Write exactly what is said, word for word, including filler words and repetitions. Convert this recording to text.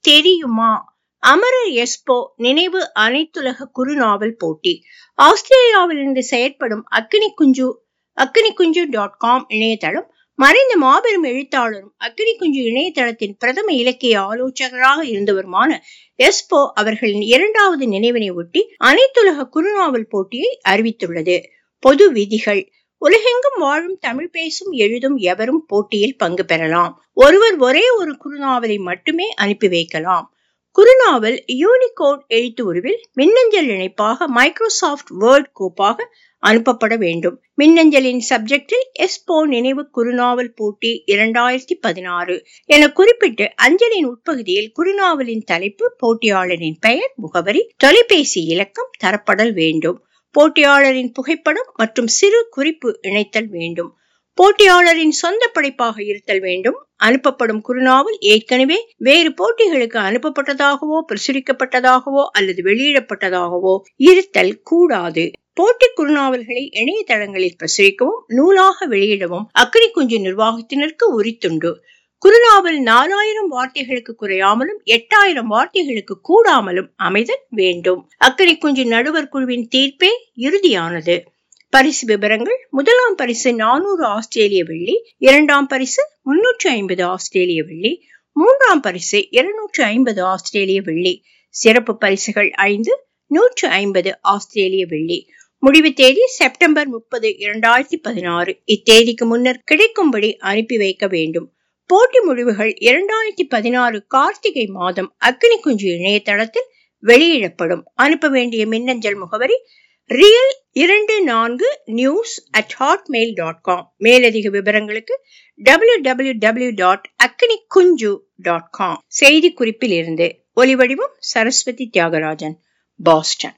தெரியுமா? அமரர் எஸ்போ நினைவு அனைத்துலக குறுநாவல் போட்டி. ஆஸ்திரேலியாவில் இருந்து செயற்படும் அக்கினி குஞ்சு அக்கினி குஞ்சு டாட் காம் இணையதளம் மறைந்த மாபெரும் எழுத்தாளரும் அக்கினி குஞ்சு இணையதளத்தின் பிரதம இலக்கிய ஆலோசகராக இருந்தவருமான எஸ்போ அவர்களின் இரண்டாவது நினைவினை ஒட்டி அனைத்துலக குறுநாவல் போட்டியை அறிவித்துள்ளது. பொது விதிகள். உலகெங்கும் வாழும் தமிழ் பேசும் எழுதும் எவரும் போட்டியில் பங்கு பெறலாம். ஒருவர் ஒரே ஒரு குறுநாவலை மட்டுமே அனுப்பி வைக்கலாம். குறுநாவல் யூனிகோட் எழுத்து உருவில் மின்னஞ்சல் இணைப்பாக மைக்ரோசாஃப்ட் வேர்ட் கோப்பாக அனுப்பப்பட வேண்டும். மின்னஞ்சலின் சப்ஜெக்டில் எஸ்போ நினைவு குறுநாவல் போட்டி இரண்டாயிரத்தி பதினாறு என குறிப்பிட்டு அஞ்சலின் உட்பகுதியில் குறுநாவலின் தலைப்பு, போட்டியாளரின் பெயர், முகவரி, தொலைபேசி இலக்கம் தரப்படல் வேண்டும். போட்டியாளரின் புகைப்படம் மற்றும் சிறு குறிப்பு இணைத்தல் வேண்டும். போட்டியாளரின் சொந்த படைப்பாக இருத்தல் வேண்டும். அனுப்பப்படும் குறுநாவல் ஏற்கனவே வேறு போட்டிகளுக்கு அனுப்பப்பட்டதாகவோ பிரசுரிக்கப்பட்டதாகவோ அல்லது வெளியிடப்பட்டதாகவோ இருத்தல் கூடாது. போட்டி குறுநாவல்களை இணையதளங்களில் பிரசுரிக்கவும் நூலாக வெளியிடவும் அக்கினி குஞ்சு நிர்வாகத்தினருக்கு உரித்துண்டு. குறுநாவல் நாலாயிரம் வார்த்தைகளுக்கு குறையாமலும் எட்டாயிரம் வார்த்தைகளுக்கு கூடாமலும் அமைதல் வேண்டும். அக்கினி குஞ்சு நடுவர் குழுவின் தீர்ப்பே இறுதியானது. பரிசு விவரங்கள். முதலாம் பரிசு நானூறு ஆஸ்திரேலிய வெள்ளி, இரண்டாம் பரிசு முன்னூற்றி ஐம்பது ஆஸ்திரேலிய வெள்ளி, மூன்றாம் பரிசு இருநூற்று ஐம்பது ஆஸ்திரேலிய வெள்ளி, சிறப்பு பரிசுகள் ஐந்து, நூற்று ஐம்பது ஆஸ்திரேலிய வெள்ளி. முடிவு தேதி செப்டம்பர் முப்பது இரண்டாயிரத்தி பதினாறு. இத்தேதிக்கு முன்னர் கிடைக்கும்படி அனுப்பி வைக்க வேண்டும். போட்டி முடிவுகள் இரண்டாயிரத்தி பதினாறு கார்த்திகை மாதம் அக்கினி குஞ்சு இணையதளத்தில் வெளியிடப்படும். அனுப்ப வேண்டிய மின்னஞ்சல் முகவரி ரியல் இரண்டு நான்கு news at hotmail dot com. மேலதிக விவரங்களுக்கு டபிள்யூ டபிள்யூ டபிள்யூ டாட் அக்கினி குஞ்சு டாட் காம். செய்தி குறிப்பில் இருந்து ஒலிவடிவம் சரஸ்வதி தியாகராஜன், பாஸ்டன்.